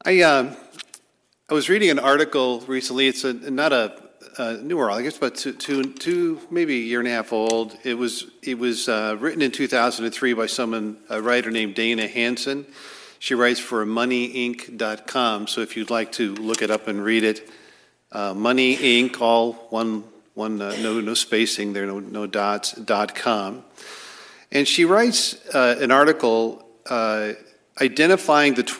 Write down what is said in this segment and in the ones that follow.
I was reading an article recently. It's not a newer article, I guess, about two maybe a year and a half old. It was written in 2003 by a writer named Dana Hansen. She writes for MoneyInc.com. So if you'd like to look it up and read it, Money Inc. all one no spacing there, no dots .com. And she writes an article identifying the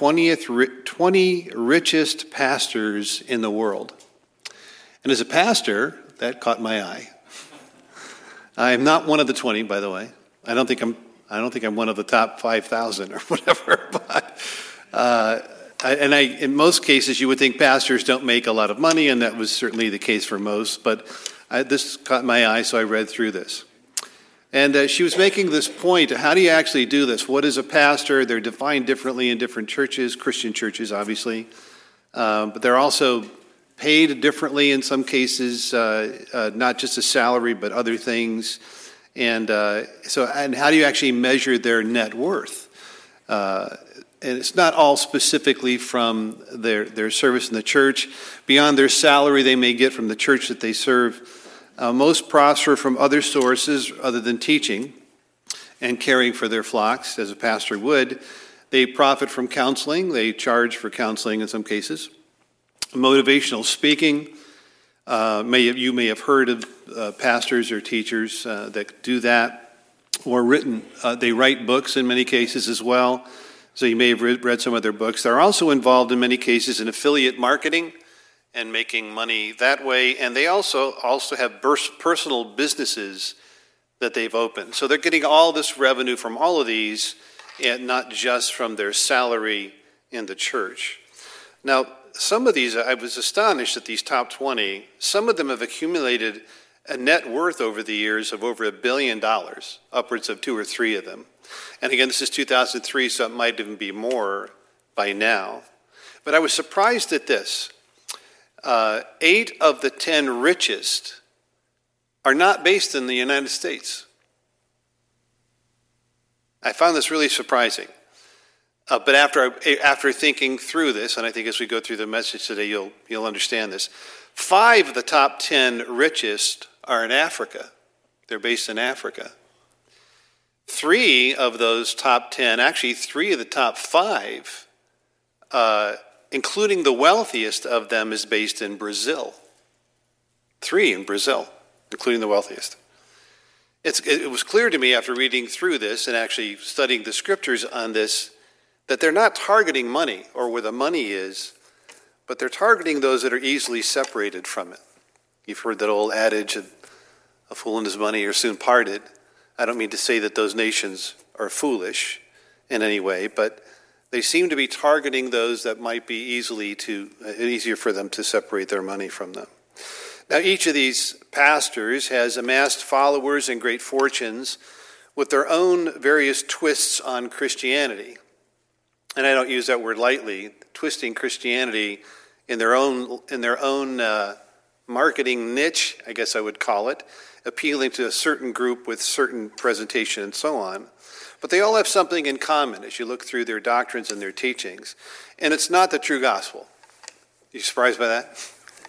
20 richest pastors in the world. And as a pastor, that caught my eye. I am not one of the 20, by the way. I don't think I'm one of the top 5,000 or whatever. But in most cases, you would think pastors don't make a lot of money, and that was certainly the case for most. But this caught my eye, so I read through this. And she was making this point: how do you actually do this? What is a pastor? They're defined differently in different churches, Christian churches, obviously, but they're also paid differently in some cases, not just a salary, but other things. And how do you actually measure their net worth? And it's not all specifically from their service in the church. Beyond their salary they may get from the church that they serve, most prosper from other sources other than teaching and caring for their flocks, as a pastor would. They profit from counseling. They charge for counseling in some cases. Motivational speaking. You may have heard of pastors or teachers that do that, or they write books in many cases as well. So you may have read some of their books. They're also involved in many cases in affiliate marketing and making money that way. And they also have personal businesses that they've opened. So they're getting all this revenue from all of these, and not just from their salary in the church. Now, some of these, I was astonished at these top 20. Some of them have accumulated a net worth over the years of over $1 billion, upwards of 2 or 3 of them. And again, this is 2003, so it might even be more by now. But I was surprised at this. 8 of the 10 richest are not based in the United States. I found this really surprising. But after thinking through this, and I think as we go through the message today, you'll understand this. 5 of the top 10 richest are in Africa. They're based in Africa. 3 of those top 10, actually 3 of the top 5, including the wealthiest of them, is based in Brazil. 3 in Brazil, including the wealthiest. It was clear to me after reading through this and actually studying the scriptures on this that they're not targeting money or where the money is, but they're targeting those that are easily separated from it. You've heard that old adage, a fool and his money are soon parted. I don't mean to say that those nations are foolish in any way, but they seem to be targeting those that might be easier for them to separate their money from them. Now, each of these pastors has amassed followers and great fortunes with their own various twists on Christianity. And I don't use that word lightly, twisting Christianity in their own marketing niche, I guess I would call it, appealing to a certain group with certain presentation and so on. But they all have something in common as you look through their doctrines and their teachings. And it's not the true gospel. You surprised by that?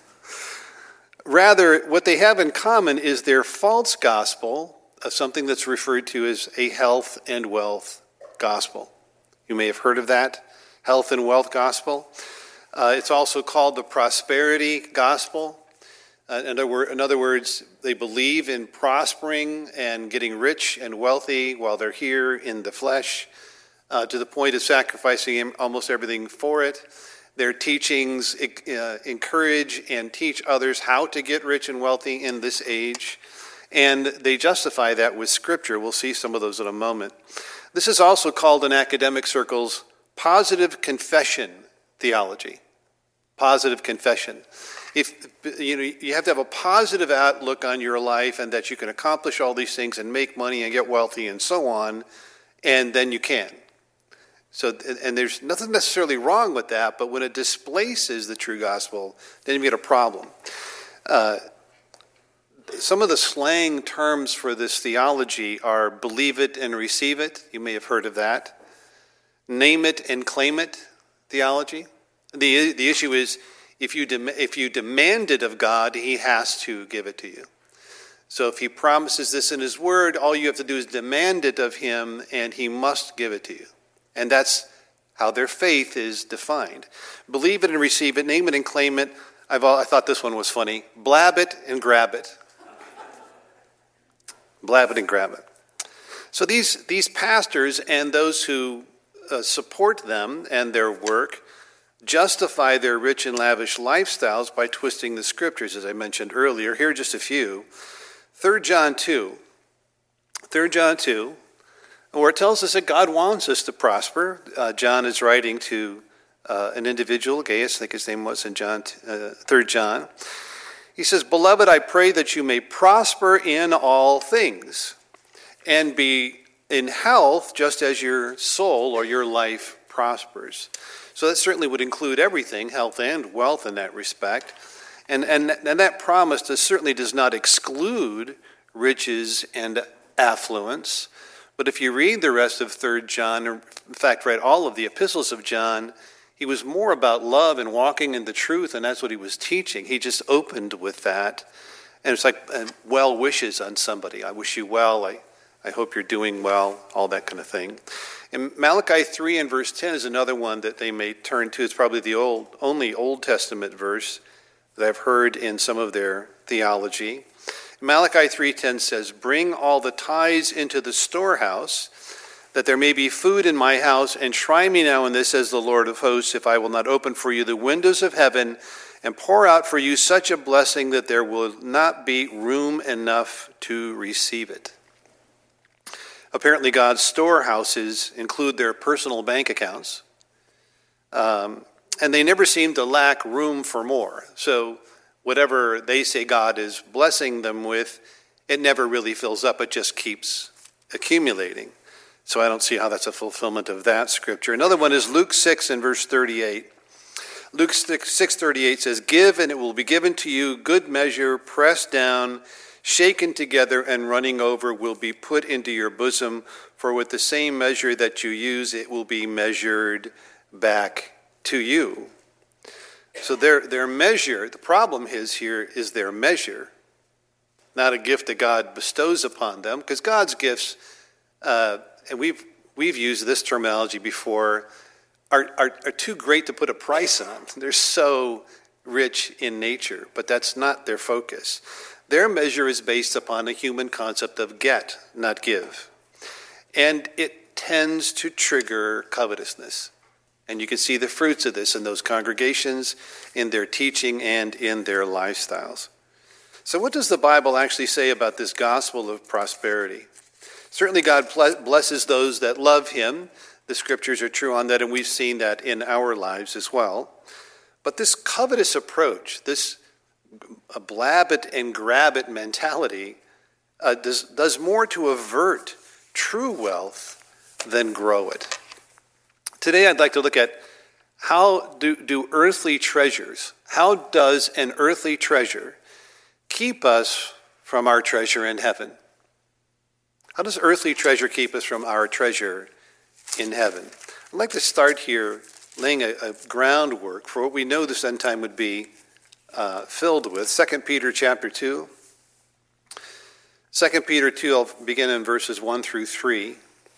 Rather, what they have in common is their false gospel of something that's referred to as a health and wealth gospel. You may have heard of that, health and wealth gospel. It's also called the prosperity gospel. In other words, they believe in prospering and getting rich and wealthy while they're here in the flesh, to the point of sacrificing almost everything for it. Their teachings encourage and teach others how to get rich and wealthy in this age, and they justify that with Scripture. We'll see some of those in a moment. This is also called in academic circles positive confession theology. Positive confession. If you have to have a positive outlook on your life and that you can accomplish all these things and make money and get wealthy and so on, and then you can. So, and there's nothing necessarily wrong with that, but when it displaces the true gospel, then you get a problem. Some of the slang terms for this theology are believe it and receive it. You may have heard of that. Name it and claim it theology. The issue is if you demand it of God, he has to give it to you. So if he promises this in his word, all you have to do is demand it of him, and he must give it to you. And that's how their faith is defined. Believe it and receive it, name it and claim it. I thought this one was funny. Blab it and grab it. Blab it and grab it. So these pastors and those who support them and their work justify their rich and lavish lifestyles by twisting the scriptures, as I mentioned earlier. Here are just a few. 3 John 2, where it tells us that God wants us to prosper. John is writing to an individual, Gaius, I think his name was, in 3 John. He says, "Beloved, I pray that you may prosper in all things and be in health just as your soul or your life prospers." So that certainly would include everything, health and wealth in that respect. And that promise certainly does not exclude riches and affluence. But if you read the rest of 3 John, or in fact read all of the epistles of John, he was more about love and walking in the truth, and that's what he was teaching. He just opened with that. And it's like well wishes on somebody. I wish you well. I hope you're doing well, all that kind of thing. And Malachi 3 and verse 10 is another one that they may turn to. It's probably the only Old Testament verse that I've heard in some of their theology. Malachi 3:10 says, "Bring all the tithes into the storehouse, that there may be food in my house, and try me now in this, says the Lord of hosts, if I will not open for you the windows of heaven and pour out for you such a blessing that there will not be room enough to receive it." Apparently God's storehouses include their personal bank accounts, and they never seem to lack room for more. So whatever they say God is blessing them with, it never really fills up. It just keeps accumulating. So I don't see how that's a fulfillment of that scripture. Another one is Luke 6 and verse 38. Luke 6:38 says, "Give, and it will be given to you, good measure, pressed down, shaken together, and running over will be put into your bosom. For with the same measure that you use, it will be measured back to you." So their measure, the problem is here is their measure, not a gift that God bestows upon them, because God's gifts, and we've used this terminology before, are too great to put a price on. They're so rich in nature, but that's not their focus. Their measure is based upon a human concept of get, not give. And it tends to trigger covetousness. And you can see the fruits of this in those congregations, in their teaching, and in their lifestyles. So what does the Bible actually say about this gospel of prosperity? Certainly God blesses those that love him. The scriptures are true on that, and we've seen that in our lives as well. But this covetous approach, this blab it and grab it mentality, does more to avert true wealth than grow it. Today I'd like to look at how do earthly treasures, how does an earthly treasure keep us from our treasure in heaven? How does earthly treasure keep us from our treasure in heaven? I'd like to start here laying a groundwork for what we know this end time would be filled with. 2 Peter chapter 2. 2 Peter 2, I'll begin in verses 1 through 3.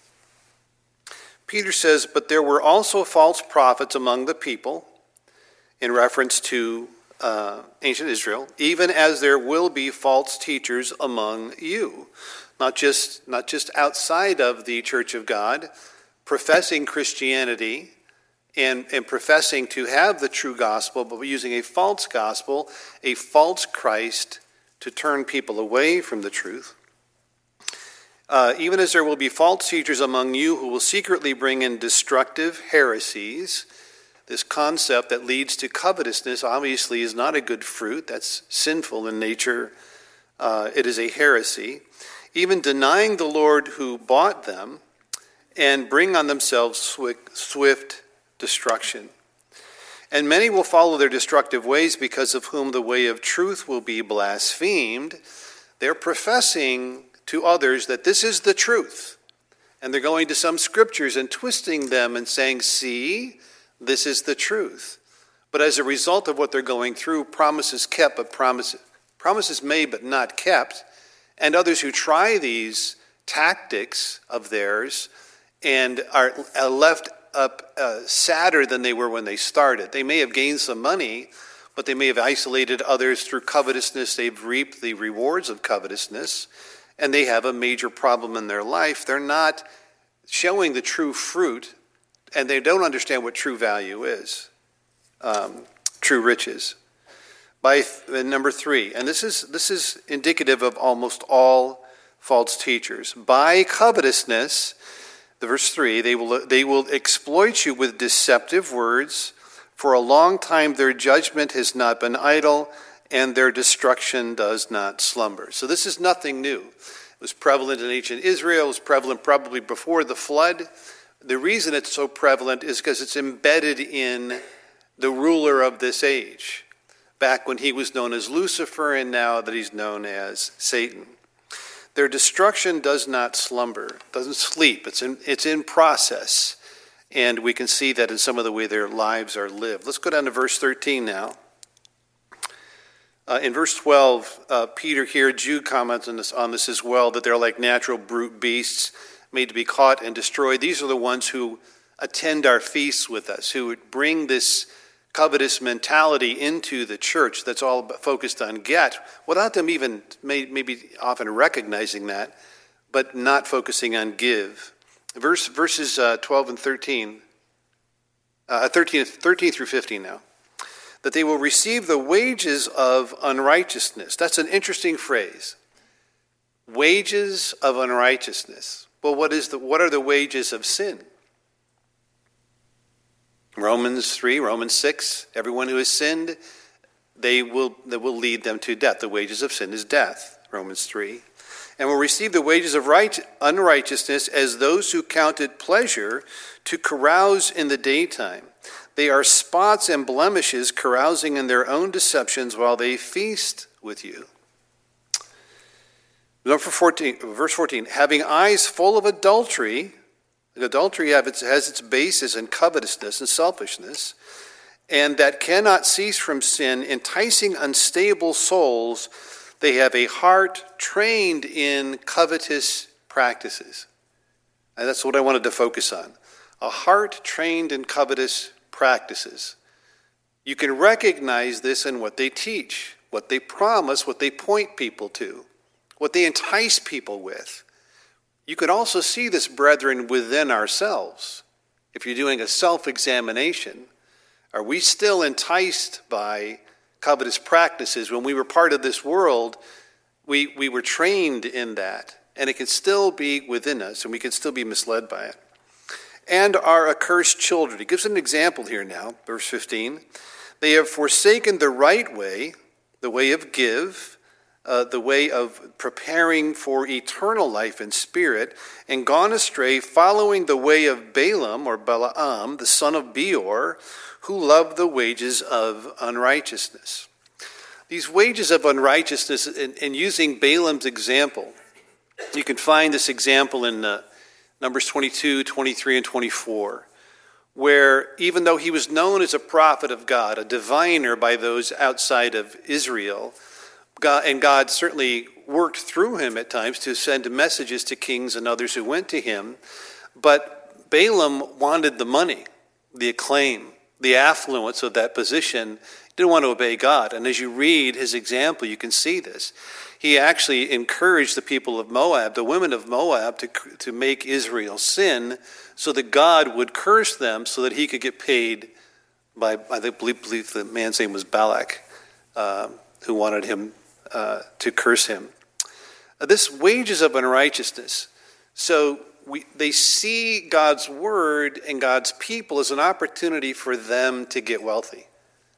Peter says, "But there were also false prophets among the people," in reference to ancient Israel, "even as there will be false teachers among you." Not just outside of the church of God, professing Christianity and professing to have the true gospel, but using a false gospel, a false Christ, to turn people away from the truth. "Even as there will be false teachers among you who will secretly bring in destructive heresies." This concept that leads to covetousness obviously is not a good fruit. That's sinful in nature. It is a heresy. "Even denying the Lord who bought them, and bring on themselves swift destruction. And many will follow their destructive ways, because of whom the way of truth will be blasphemed." They're professing to others that this is the truth. And they're going to some scriptures and twisting them and saying, "See, this is the truth." But as a result of what they're going through, promises kept, but promises made but not kept, and others who try these tactics of theirs and are left up sadder than they were when they started. They may have gained some money, but they may have isolated others through covetousness. They've reaped the rewards of covetousness, and they have a major problem in their life. They're not showing the true fruit, and they don't understand what true value is, true riches. Number 3, and this is indicative of almost all false teachers. By covetousness, the verse 3, they will exploit you with deceptive words. For a long time their judgment has not been idle, and their destruction does not slumber. So this is nothing new. It was prevalent in ancient Israel. It was prevalent probably before the flood. The reason it's so prevalent is because it's embedded in the ruler of this age, back when he was known as Lucifer and now that he's known as Satan. Their destruction does not slumber, doesn't sleep. It's in process. And we can see that in some of the way their lives are lived. Let's go down to verse 13 now. In verse 12, Peter here, Jude comments on this as well, that they're like natural brute beasts made to be caught and destroyed. These are the ones who attend our feasts with us, who would bring this covetous mentality into the church that's all focused on get, without them even maybe often recognizing that, but not focusing on give. Verses 12 and 13 through 15 now. That they will receive the wages of unrighteousness. That's an interesting phrase. Wages of unrighteousness. Well, what are the wages of sin? Romans 3, Romans 6, everyone who has sinned, that will lead them to death. The wages of sin is death, Romans 3. And will receive the wages of unrighteousness as those who count it pleasure to carouse in the daytime. They are spots and blemishes carousing in their own deceptions while they feast with you. Verse 14, having eyes full of adultery. Adultery has its basis in covetousness and selfishness, and that cannot cease from sin, enticing unstable souls. They have a heart trained in covetous practices. And that's what I wanted to focus on. A heart trained in covetous practices. You can recognize this in what they teach, what they promise, what they point people to, what they entice people with. You can also see this, brethren, within ourselves. If you're doing a self-examination, are we still enticed by covetous practices? When we were part of this world, we were trained in that, and it can still be within us, and we can still be misled by it. And are accursed children. He gives an example here now, verse 15. They have forsaken the right way, the way of give, the way of preparing for eternal life in spirit, and gone astray, following the way of Balaam, or Balaam, the son of Beor, who loved the wages of unrighteousness. These wages of unrighteousness, and using Balaam's example, you can find this example in Numbers 22, 23, and 24, where even though he was known as a prophet of God, a diviner by those outside of Israel, God certainly worked through him at times to send messages to kings and others who went to him, but Balaam wanted the money, the acclaim, the affluence of that position. He didn't want to obey God. And as you read his example, you can see this. He actually encouraged the people of Moab, the women of Moab, to make Israel sin so that God would curse them so that he could get paid by, I believe the man's name was Balak, who wanted him to curse him. This wages of unrighteousness. So they see God's word and God's people as an opportunity for them to get wealthy,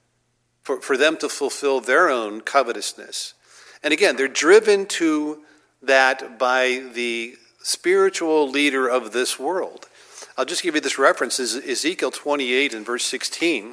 for them to fulfill their own covetousness. And again, they're driven to that by the spiritual leader of this world. I'll just give you this reference, Ezekiel 28 and verse 16.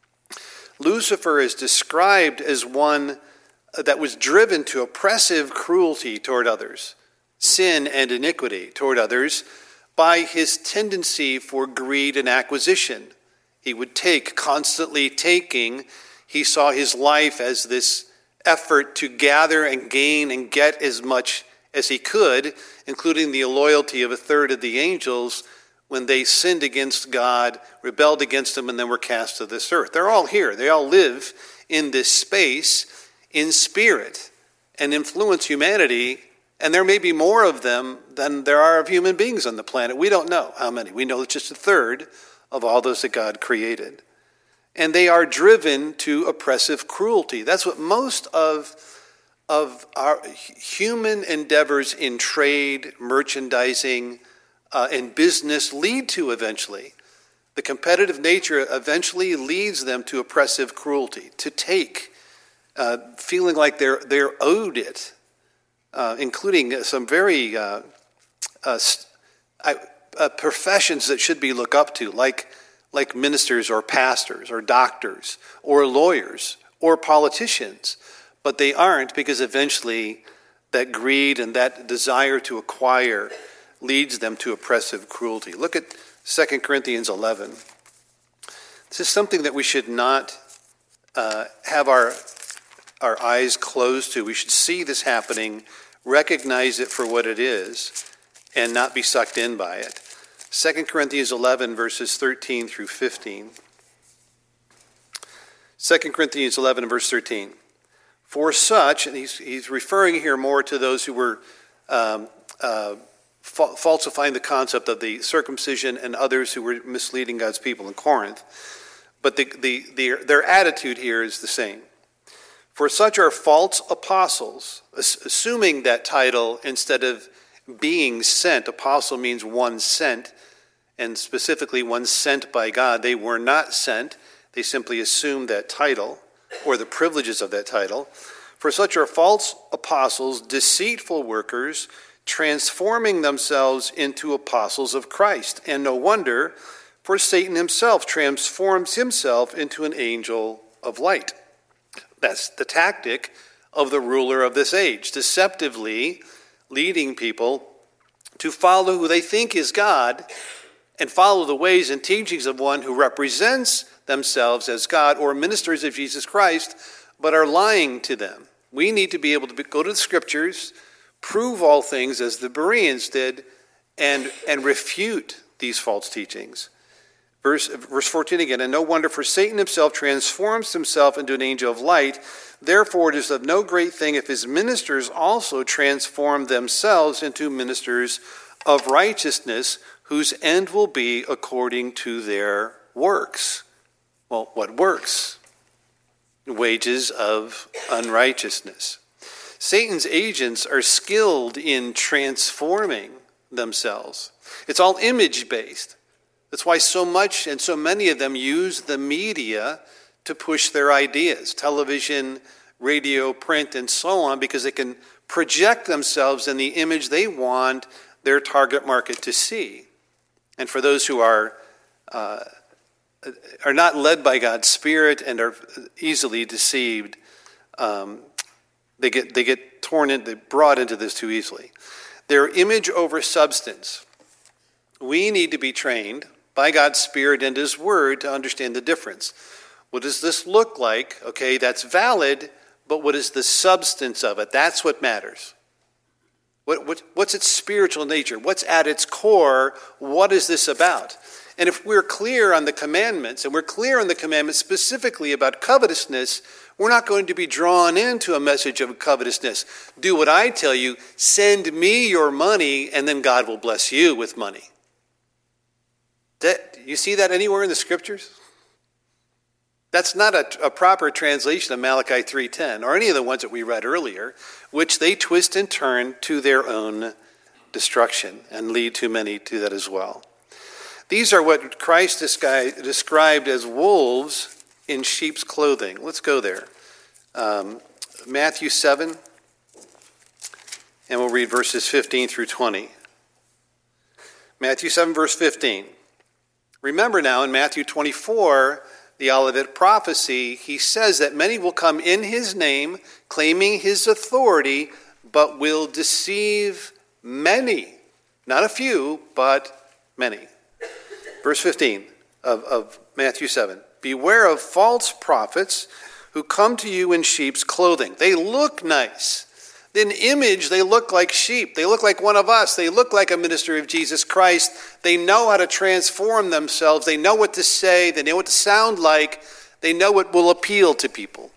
Lucifer is described as one that was driven to oppressive cruelty toward others, sin and iniquity toward others, by his tendency for greed and acquisition. He would take, constantly taking. He saw his life as this effort to gather and gain and get as much as he could, including the loyalty of a third of the angels when they sinned against God, rebelled against him, and then were cast to this earth. They're all here. They all live in this space in spirit and influence humanity, and there may be more of them than there are of human beings on the planet. We don't know how many. We know it's just a third of all those that God created. And they are driven to oppressive cruelty. That's what most of our human endeavors in trade, merchandising, and business lead to eventually. The competitive nature eventually leads them to oppressive cruelty, to take, feeling like they're owed it, including some very professions that should be looked up to, like ministers or pastors or doctors or lawyers or politicians. But they aren't, because eventually that greed and that desire to acquire leads them to oppressive cruelty. Look at 2 Corinthians 11. This is something that we should not have our eyes closed to. We should see this happening, recognize it for what it is, and not be sucked in by it. 2 Corinthians 11, verses 13 through 15. 2 Corinthians 11, verse 13. For such, and he's referring here more to those who were falsifying the concept of the circumcision and others who were misleading God's people in Corinth. But their attitude here is the same. For such are false apostles, assuming that title instead of being sent. Apostle means one sent, and specifically one sent by God. They were not sent. They simply assumed that title, or the privileges of that title. For such are false apostles, deceitful workers, transforming themselves into apostles of Christ. And no wonder, for Satan himself transforms himself into an angel of light. That's the tactic of the ruler of this age, deceptively leading people to follow who they think is God and follow the ways and teachings of one who represents themselves as God or ministers of Jesus Christ, but are lying to them. We need to be able to go to the scriptures, prove all things as the Bereans did, and refute these false teachings. Verse 14 again, and no wonder, for Satan himself transforms himself into an angel of light. Therefore it is of no great thing if his ministers also transform themselves into ministers of righteousness, whose end will be according to their works. Well, what works? Wages of unrighteousness. Satan's agents are skilled in transforming themselves. It's all image-based. That's why so much and so many of them use the media to push their ideas, television, radio, print, and so on, because they can project themselves in the image they want their target market to see. And for those who are not led by God's Spirit and are easily deceived, they get brought into this too easily. They're image over substance. We need to be trained by God's Spirit and His Word to understand the difference. What does this look like? Okay, that's valid, but what is the substance of it? That's what matters. What's its spiritual nature? What's at its core? What is this about? And if we're clear on the commandments, and we're clear on the commandments specifically about covetousness, we're not going to be drawn into a message of covetousness. Do what I tell you, send me your money, and then God will bless you with money. You see that anywhere in the scriptures? That's not a proper translation of Malachi 3:10 or any of the ones that we read earlier, which they twist and turn to their own destruction and lead too many to that as well. These are what Christ described as wolves in sheep's clothing. Let's go there. Matthew 7, and we'll read verses 15 through 20. Matthew 7, verse 15. Remember now, in Matthew 24, the Olivet prophecy, he says that many will come in his name, claiming his authority, but will deceive many. Not a few, but many. Verse 15 of Matthew 7. Beware of false prophets who come to you in sheep's clothing. They look nice. In image, they look like sheep. They look like one of us. They look like a minister of Jesus Christ. They know how to transform themselves. They know what to say. They know what to sound like. They know what will appeal to people.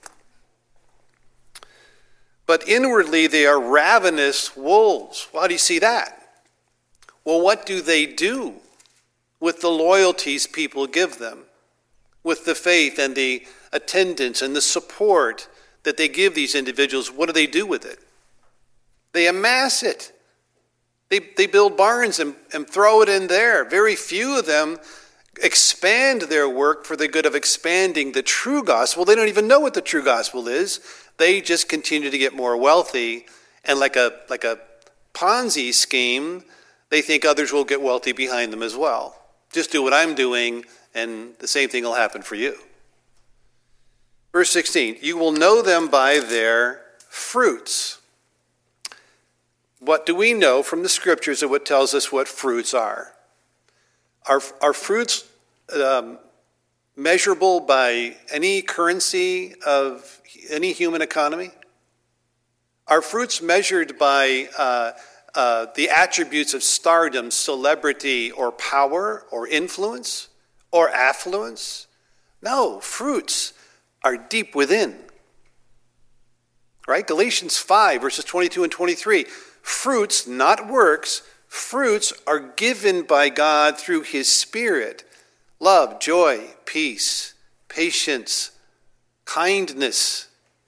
But inwardly, they are ravenous wolves. Well, how do you see that? Well, what do they do with the loyalties people give them? With the faith and the attendance and the support that they give these individuals, what do they do with it? They amass it. They build barns and throw it in there. Very few of them expand their work for the good of expanding the true gospel. They don't even know what the true gospel is. They just continue to get more wealthy, and like a Ponzi scheme, they think others will get wealthy behind them as well. Just do what I'm doing, and the same thing will happen for you. Verse 16, you will know them by their fruits. What do we know from the scriptures of what tells us what fruits are? Are fruits measurable by any currency of any human economy? Are fruits measured by the attributes of stardom, celebrity, or power, or influence, or affluence? No, fruits are deep within. Right? Galatians 5, verses 22 and 23. Fruits, not works, fruits are given by God through his Spirit. Love, joy, peace, patience, kindness.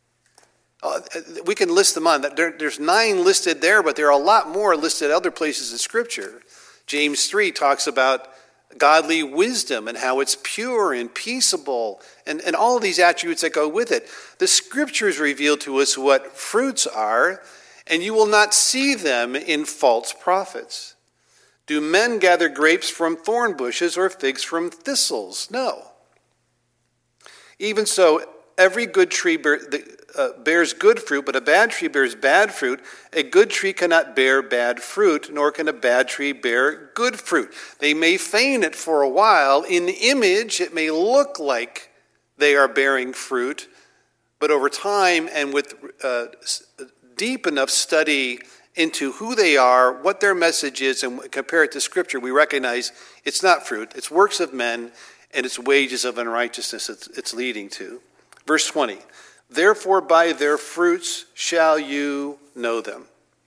We can list them on. There's 9 listed there, but there are a lot more listed other places in Scripture. James 3 talks about godly wisdom and how it's pure and peaceable and all of these attributes that go with it. The Scriptures reveal to us what fruits are, and you will not see them in false prophets. Do men gather grapes from thorn bushes or figs from thistles? No. Even so, every good tree bears good fruit, but a bad tree bears bad fruit. A good tree cannot bear bad fruit, nor can a bad tree bear good fruit. They may feign it for a while. In image, it may look like they are bearing fruit, but over time and with deep enough study into who they are, what their message is, and compare it to Scripture, we recognize it's not fruit, it's works of men, and it's wages of unrighteousness it's leading to. Verse 20, therefore by their fruits shall you know them.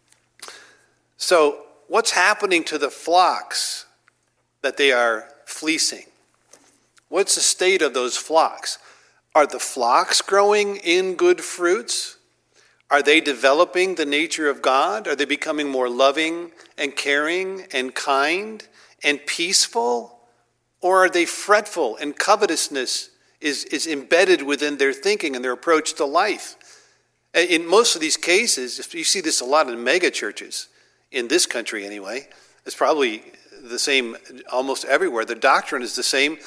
So what's happening to the flocks that they are fleecing? What's the state of those flocks? Are the flocks growing in good fruits? Are they developing the nature of God? Are they becoming more loving and caring and kind and peaceful? Or are they fretful and covetousness is embedded within their thinking and their approach to life? In most of these cases, you see this a lot in mega churches, in this country anyway. It's probably the same almost everywhere. The doctrine is the same.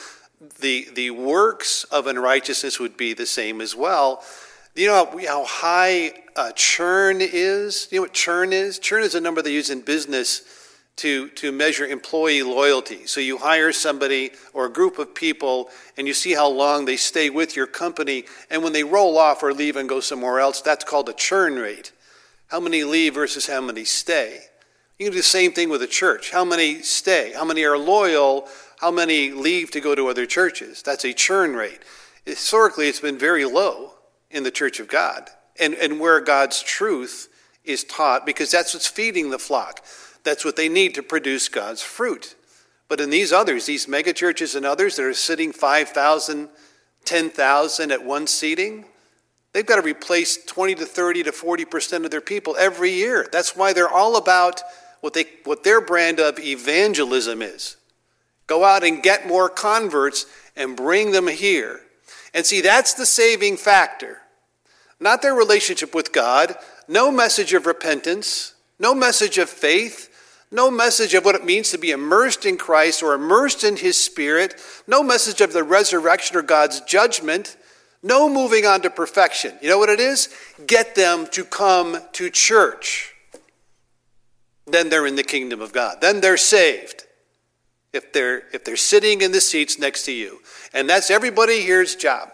The works of unrighteousness would be the same as well. Do you know how high churn is? Do you know what churn is? Churn is a number they use in business to measure employee loyalty. So you hire somebody or a group of people and you see how long they stay with your company. And when they roll off or leave and go somewhere else, that's called a churn rate. How many leave versus how many stay? You can do the same thing with a church. How many stay? How many are loyal? How many leave to go to other churches? That's a churn rate. Historically, it's been very low in the church of God and where God's truth is taught, because that's what's feeding the flock. That's what they need to produce God's fruit. But in these others, these mega churches and others that are sitting 5,000, 10,000 at one seating, they've got to replace 20 to 30 to 40% of their people every year. That's why they're all about what their brand of evangelism is. Go out and get more converts and bring them here. And see, that's the saving factor. Not their relationship with God, no message of repentance, no message of faith, no message of what it means to be immersed in Christ or immersed in his Spirit, no message of the resurrection or God's judgment, no moving on to perfection. You know what it is? Get them to come to church. Then they're in the kingdom of God. Then they're saved. if they're sitting in the seats next to you. And that's everybody here's job.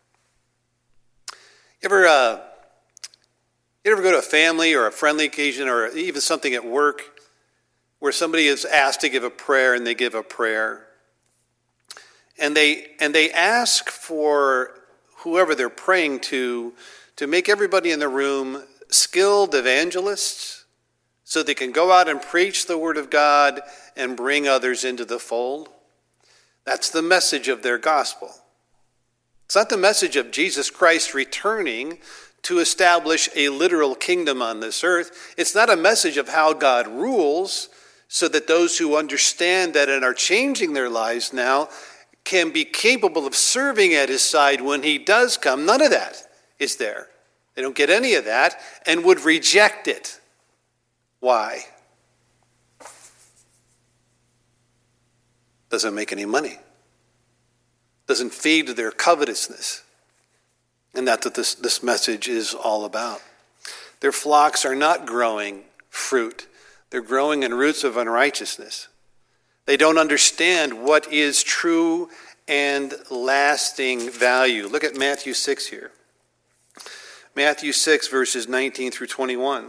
You ever go to a family or a friendly occasion or even something at work where somebody is asked to give a prayer and they give a prayer? And they ask for whoever they're praying to make everybody in the room skilled evangelists so they can go out and preach the word of God and bring others into the fold. That's the message of their gospel. It's not the message of Jesus Christ returning to establish a literal kingdom on this earth. It's not a message of how God rules so that those who understand that and are changing their lives now can be capable of serving at his side when he does come. None of that is there. They don't get any of that and would reject it. Why? Doesn't make any money. Doesn't feed their covetousness. And that's what this message is all about. Their flocks are not growing fruit. They're growing in roots of unrighteousness. They don't understand what is true and lasting value. Look at Matthew 6 here. Matthew 6, verses 19 through 21.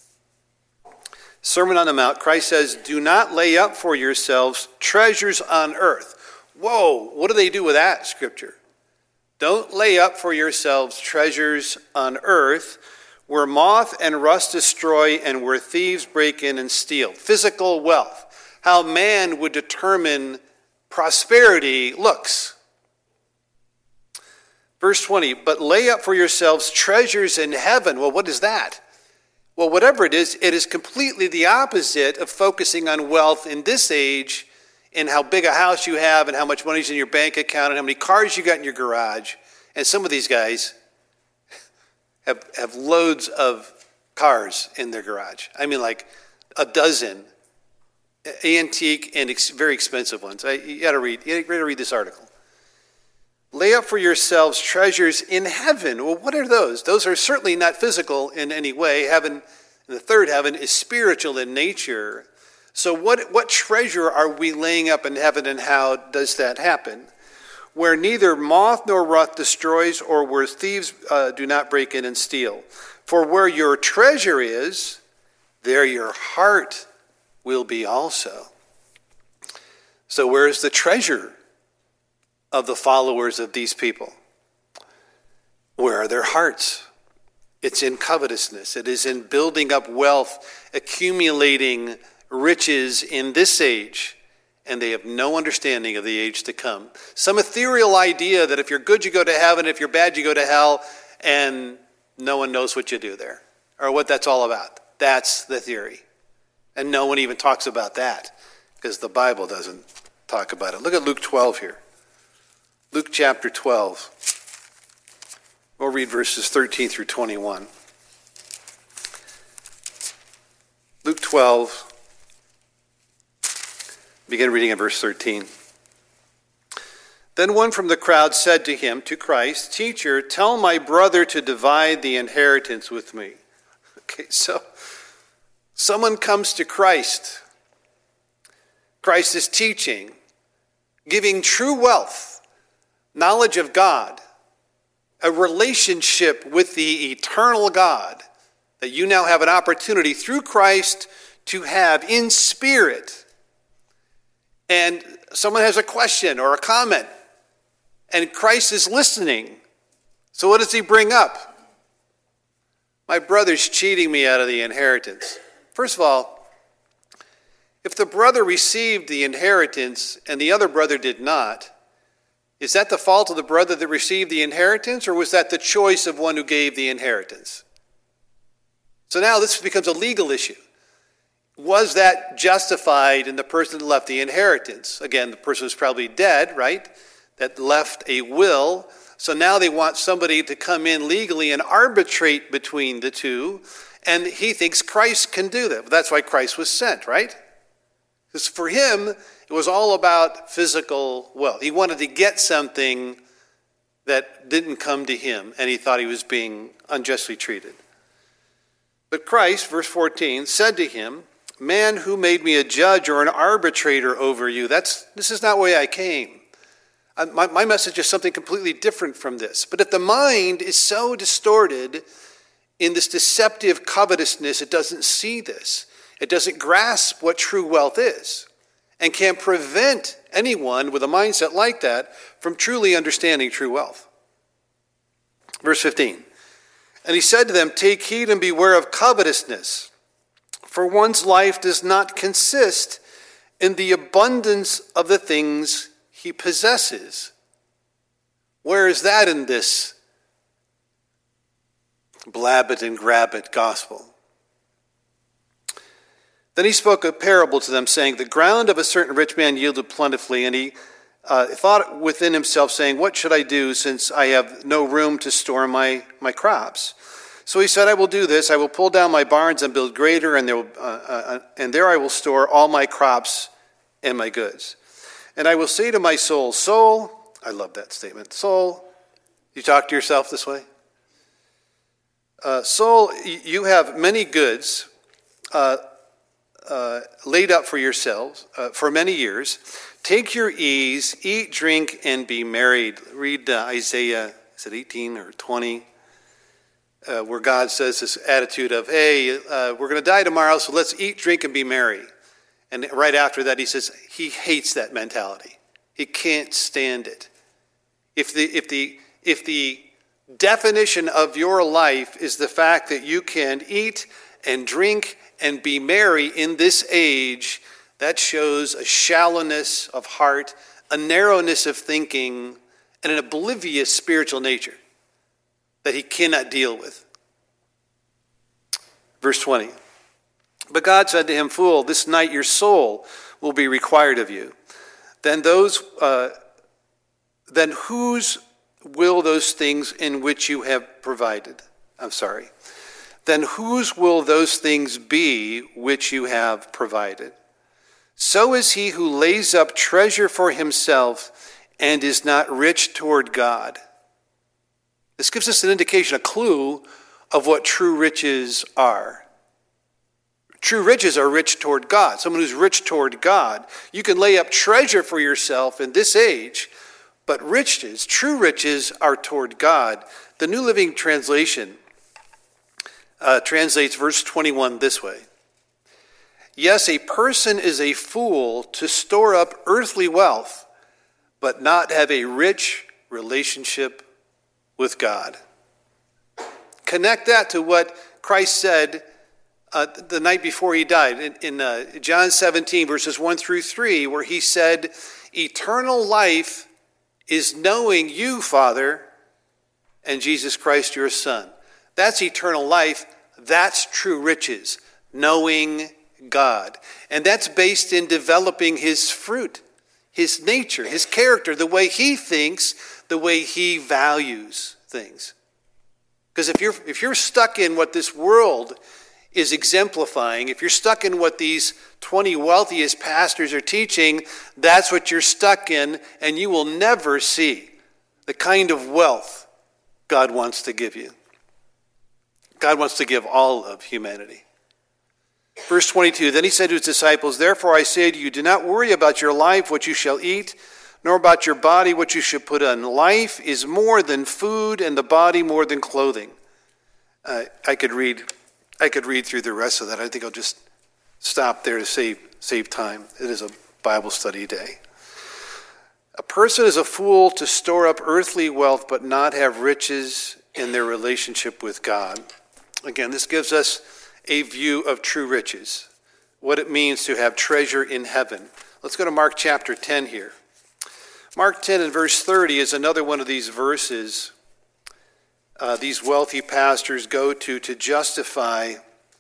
Sermon on the Mount, Christ says, "Do not lay up for yourselves treasures on earth." Whoa, what do they do with that scripture? Don't lay up for yourselves treasures on earth where moth and rust destroy and where thieves break in and steal. Physical wealth. How man would determine prosperity looks. Verse 20, "But lay up for yourselves treasures in heaven." Well, what is that? Well, whatever it is completely the opposite of focusing on wealth in this age and how big a house you have and how much money's in your bank account and how many cars you got in your garage. And some of these guys have loads of cars in their garage. I mean, like a dozen antique and very expensive ones. You got to read this article. Lay up for yourselves treasures in heaven. Well, what are those? Those are certainly not physical in any way. Heaven, the third heaven, is spiritual in nature. So what treasure are we laying up in heaven, and how does that happen? Where neither moth nor rust destroys, or where thieves do not break in and steal. For where your treasure is, there your heart will be also. So where is the treasure of the followers of these people? Where are their hearts? It's in covetousness. It is in building up wealth, accumulating riches in this age, and they have no understanding of the age to come. Some ethereal idea that if you're good, you go to heaven, if you're bad, you go to hell, and no one knows what you do there, or what that's all about. That's the theory. And no one even talks about that, because the Bible doesn't talk about it. Look at Luke 12 here. Luke chapter 12. We'll read verses 13 through 21. Luke 12, begin reading at verse 13. Then one from the crowd said to him, to Christ, "Teacher, tell my brother to divide the inheritance with me." Okay, so someone comes to Christ. Christ is teaching, giving true wealth, knowledge of God, a relationship with the eternal God that you now have an opportunity through Christ to have in spirit. And someone has a question or a comment, and Christ is listening. So what does he bring up? My brother's cheating me out of the inheritance. First of all, if the brother received the inheritance and the other brother did not, is that the fault of the brother that received the inheritance, or was that the choice of one who gave the inheritance? So now this becomes a legal issue. Was that justified in the person that left the inheritance? Again, the person was probably dead, right? That left a will. So now they want somebody to come in legally and arbitrate between the two. And he thinks Christ can do that. But that's why Christ was sent, right? Because for him, it was all about physical wealth. He wanted to get something that didn't come to him, and he thought he was being unjustly treated. But Christ, verse 14, said to him, man who made me a judge or an arbitrator over you. This is not the way I came. My message is something completely different from this. But if the mind is so distorted in this deceptive covetousness, it doesn't see this. It doesn't grasp what true wealth is and can prevent anyone with a mindset like that from truly understanding true wealth. Verse 15, and he said to them, take heed and beware of covetousness, for one's life does not consist in the abundance of the things he possesses. Where is that in this blab it and grab it gospel? Then he spoke a parable to them, saying, the ground of a certain rich man yielded plentifully, and he thought within himself, saying, what should I do, since I have no room to store my crops? So he said, I will do this. I will pull down my barns and build greater, and there I will store all my crops and my goods. And I will say to my soul, soul, I love that statement, soul, you talk to yourself this way? Soul, you have many goods laid up for yourselves for many years. Take your ease, eat, drink, and be merry. Read Isaiah, is it 18 or 20? Where God says this attitude of, hey, we're going to die tomorrow, so let's eat, drink, and be merry. And right after that, he says he hates that mentality. He can't stand it. If the definition of your life is the fact that you can eat and drink and be merry in this age, that shows a shallowness of heart, a narrowness of thinking, and an oblivious spiritual nature that he cannot deal with. Verse 20. But God said to him, fool, this night your soul will be required of you. Then whose will those things in which you have provided? Then whose will those things be which you have provided? So is he who lays up treasure for himself and is not rich toward God. This gives us an indication, a clue of what true riches are. True riches are rich toward God. Someone who's rich toward God. You can lay up treasure for yourself in this age, but riches, true riches, are toward God. The New Living Translation translates verse 21 this way. Yes, a person is a fool to store up earthly wealth, but not have a rich relationship with God. Connect that to what Christ said the night before he died in John 17, verses 1 through 3, where he said, eternal life is knowing you, Father, and Jesus Christ, your Son. That's eternal life. That's true riches, knowing God. And that's based in developing his fruit, his nature, his character, the way he thinks, the way he values things. Because if you're stuck in what this world is exemplifying, if you're stuck in what these 20 wealthiest pastors are teaching, that's what you're stuck in, and you will never see the kind of wealth God wants to give you. God wants to give all of humanity. Verse 22, then he said to his disciples, therefore I say to you, do not worry about your life, what you shall eat, nor about your body, what you should put on. Life is more than food, and the body more than clothing. I could read through the rest of that. I think I'll just stop there to save time. It is a Bible study day. A person is a fool to store up earthly wealth, but not have riches in their relationship with God. Again, this gives us a view of true riches, what it means to have treasure in heaven. Let's go to Mark chapter 10 here. Mark 10 and verse 30 is another one of these verses these wealthy pastors go to justify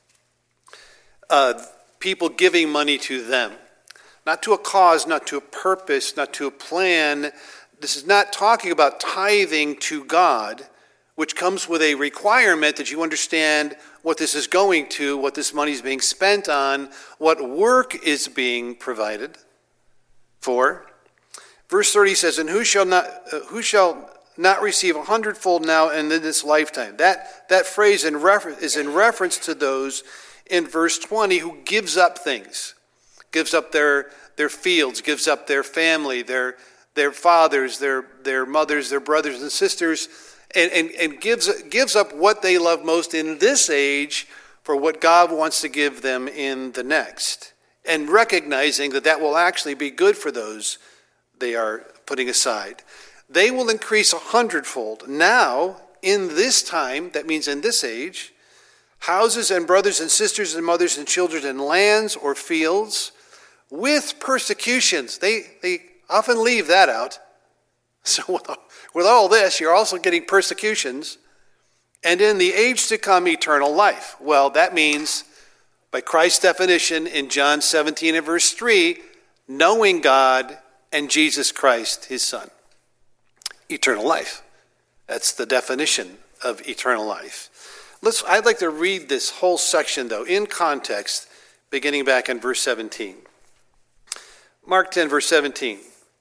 people giving money to them. Not to a cause, not to a purpose, not to a plan. This is not talking about tithing to God, which comes with a requirement that you understand what this is going to, what this money is being spent on, what work is being provided for. Verse 30 says, and who shall not receive 100-fold now and in this lifetime? That phrase is in reference to those in verse 20 who gives up things, gives up their fields, gives up their family, their fathers, their mothers, their brothers and sisters, and gives up what they love most in this age for what God wants to give them in the next, and recognizing that will actually be good for those they are putting aside. They will increase 100-fold. Now, in this time, that means in this age, houses and brothers and sisters and mothers and children and lands or fields with persecutions. They often leave that out. So with all this, you're also getting persecutions. And in the age to come, eternal life. Well, that means, by Christ's definition in John 17 and verse 3, knowing God and Jesus Christ, his Son. Eternal life. That's the definition of eternal life. I'd like to read this whole section, though, in context, beginning back in verse 17. Mark 10, verse 17.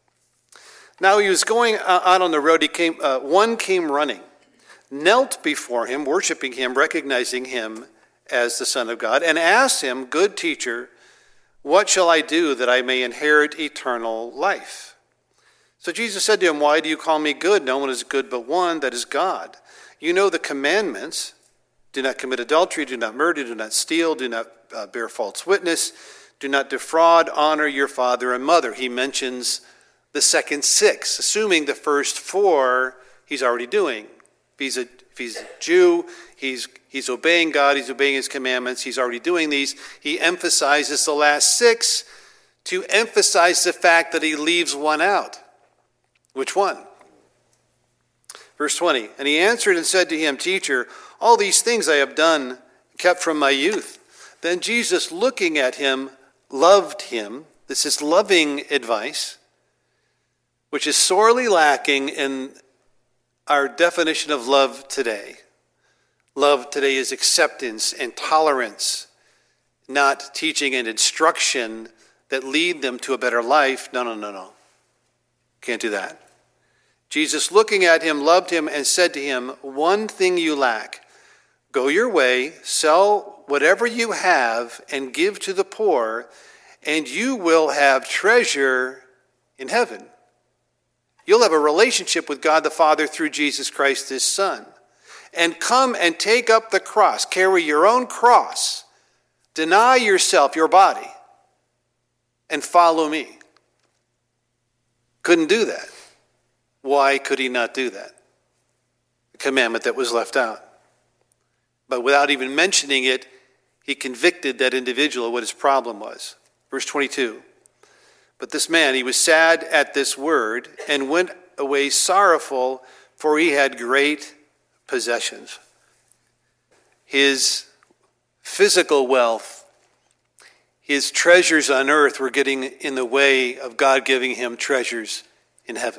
Now he was going out on the road. One came running, knelt before him, worshiping him, recognizing him as the Son of God, and asked him, "Good teacher, what shall I do that I may inherit eternal life?" So Jesus said to him, "Why do you call me good? No one is good but one, that is God. You know the commandments. Do not commit adultery, do not murder, do not steal, do not bear false witness, do not defraud, honor your father and mother." He mentions the second 6, assuming the first 4 he's already doing. If he's a Jew, he's obeying God, he's obeying his commandments, he's already doing these. He emphasizes the last 6 to emphasize the fact that he leaves one out. Which one? Verse 20, and he answered and said to him, "Teacher, all these things I have done, kept from my youth." Then Jesus, looking at him, loved him. This is loving advice, which is sorely lacking in our definition of love today. Love today is acceptance and tolerance, not teaching and instruction that lead them to a better life. No. Can't do that. Jesus, looking at him, loved him and said to him, "One thing you lack. Go your way, sell whatever you have and give to the poor, and you will have treasure in heaven." You'll have a relationship with God the Father through Jesus Christ, his Son. And come and take up the cross. Carry your own cross. Deny yourself, your body, and follow me. Couldn't do that. Why could he not do that? The commandment that was left out. But without even mentioning it, he convicted that individual of what his problem was. Verse 22. But this man, he was sad at this word and went away sorrowful, for he had great possessions. His physical wealth, his treasures on earth were getting in the way of God giving him treasures in heaven.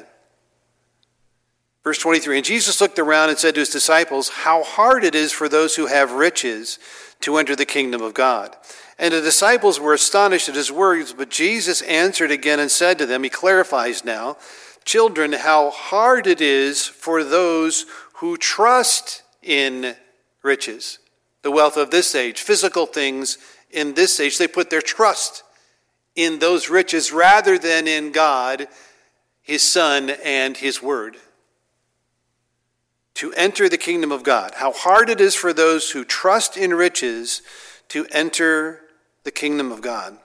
Verse 23, and Jesus looked around and said to his disciples, "How hard it is for those who have riches to enter the kingdom of God." And the disciples were astonished at his words, but Jesus answered again and said to them, he clarifies now, "Children, how hard it is for those who trust in riches," the wealth of this age, physical things in this age. They put their trust in those riches rather than in God, his Son, and his word. To enter the kingdom of God. How hard it is for those who trust in riches to enter the kingdom of God.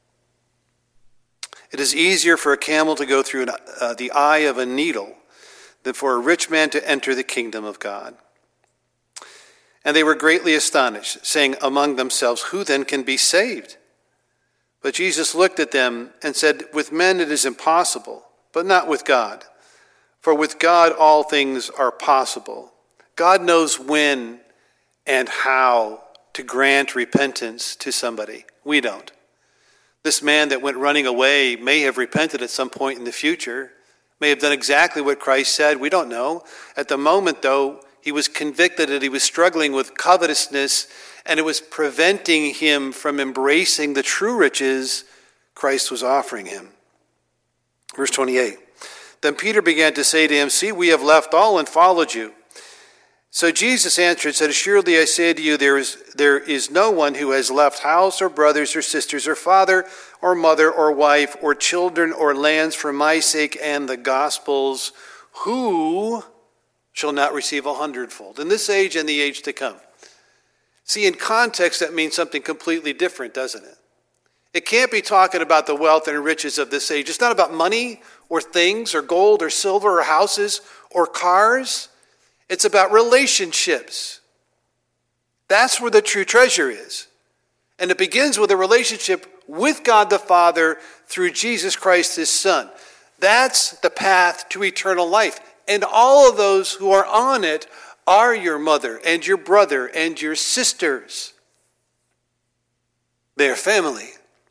It is easier for a camel to go through the eye of a needle than for a rich man to enter the kingdom of God. And they were greatly astonished, saying among themselves, "Who then can be saved?" But Jesus looked at them and said, "With men it is impossible, but not with God. For with God all things are possible." God knows when and how to grant repentance to somebody. We don't. This man that went running away may have repented at some point in the future, may have done exactly what Christ said. We don't know. At the moment, though, he was convicted that he was struggling with covetousness, and it was preventing him from embracing the true riches Christ was offering him. Verse 28. Then Peter began to say to him, "See, we have left all and followed you." So Jesus answered and said, assuredly I say to you, there is no one who has left house or brothers or sisters or father or mother or wife or children or lands for my sake and the gospel's, who shall not receive 100-fold in this age and the age to come. See, in context, that means something completely different, doesn't it? It can't be talking about the wealth and riches of this age. It's not about money or things or gold or silver or houses or cars. It's about relationships. That's where the true treasure is. And it begins with a relationship with God the Father through Jesus Christ, his Son. That's the path to eternal life. And all of those who are on it are your mother and your brother and your sisters. They're family.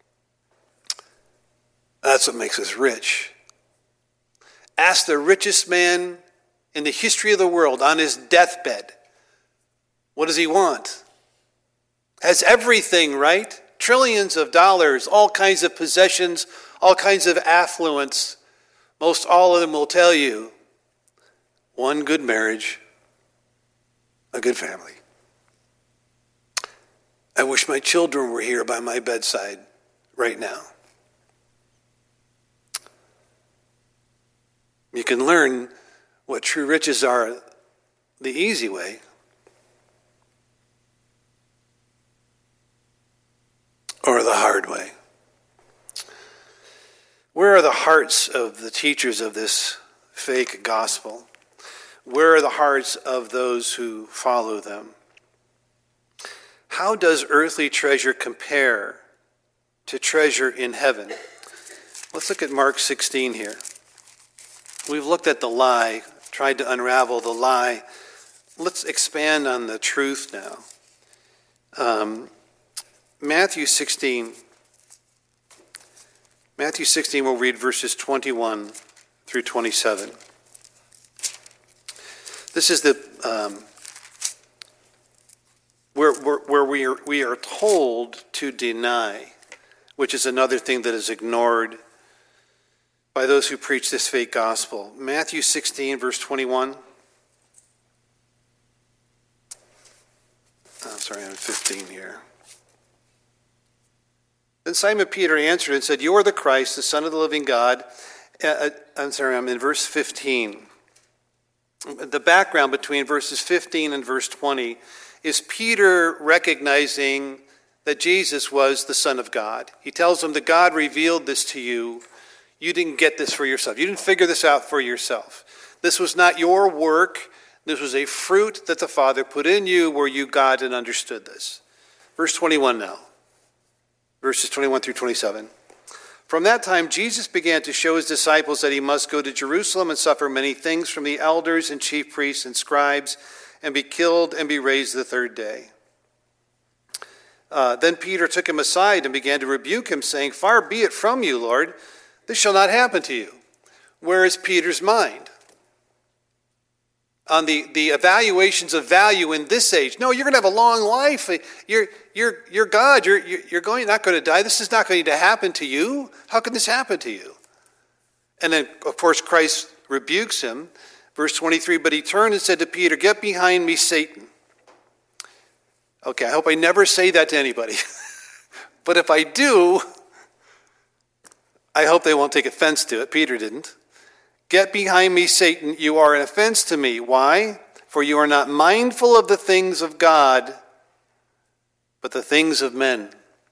That's what makes us rich. Ask the richest man in the history of the world on his deathbed. What does he want? Has everything, right? Trillions of dollars, all kinds of possessions, all kinds of affluence. Most all of them will tell you, one good marriage, a good family. I wish my children were here by my bedside right now. You can learn what true riches are the easy way. Or the hard way. Where are the hearts of the teachers of this fake gospel? Where are the hearts of those who follow them? How does earthly treasure compare to treasure in heaven? Let's look at Mark 16 here. We've looked at the lie, tried to unravel the lie. Let's expand on the truth now. Matthew 16, we'll read verses 21 through 27. This is the where we are told to deny, which is another thing that is ignored by those who preach this fake gospel. Matthew 16, verse 21. I'm 15 here. Then Simon Peter answered and said, you are the Christ, the Son of the living God. I'm in verse 15. The background between verses 15 and verse 20 is Peter recognizing that Jesus was the Son of God. He tells him that God revealed this to you. You didn't get this for yourself. You didn't figure this out for yourself. This was not your work. This was a fruit that the Father put in you where you got and understood this. Verse 21 now. Verses 21 through 27. From that time, Jesus began to show his disciples that he must go to Jerusalem and suffer many things from the elders and chief priests and scribes and be killed and be raised the third day. Then Peter took him aside and began to rebuke him, saying, far be it from you, Lord. This shall not happen to you. Where is Peter's mind? On the evaluations of value in this age. No, you're going to have a long life. You're God. You're not going to die. This is not going to happen to you. How can this happen to you? And then, of course, Christ rebukes him. Verse 23, but he turned and said to Peter, get behind me, Satan. Okay, I hope I never say that to anybody. But if I do, I hope they won't take offense to it. Peter didn't. Get behind me, Satan. You are an offense to me. Why? For you are not mindful of the things of God, but the things of men.